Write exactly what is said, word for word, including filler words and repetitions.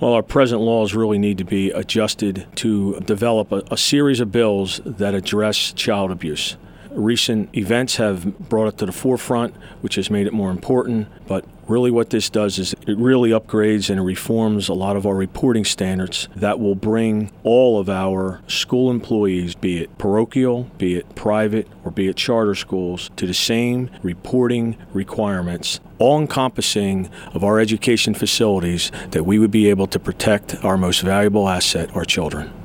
Well, our present laws really need to be adjusted to develop a, a series of bills that address child abuse. Recent events have brought it to the forefront, which has made it more important, but really what this does is it really upgrades and reforms a lot of our reporting standards that will bring all of our school employees, be it parochial, be it private, or be it charter schools, to the same reporting requirements, all encompassing of our education facilities, that we would be able to protect our most valuable asset, our children.